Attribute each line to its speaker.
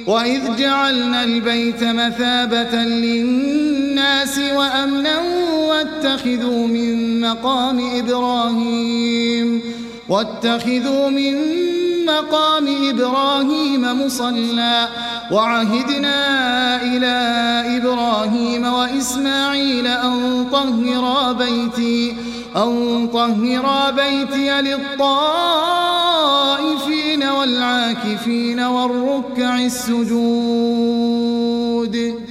Speaker 1: وإذ جعلنا البيت مثابة للناس وأمنا واتخذوا من مقام إبراهيم مصلى وعهدنا إلى إبراهيم وإسماعيل أن طهرا بيتي للطائفين والعاكفين والركع السجود.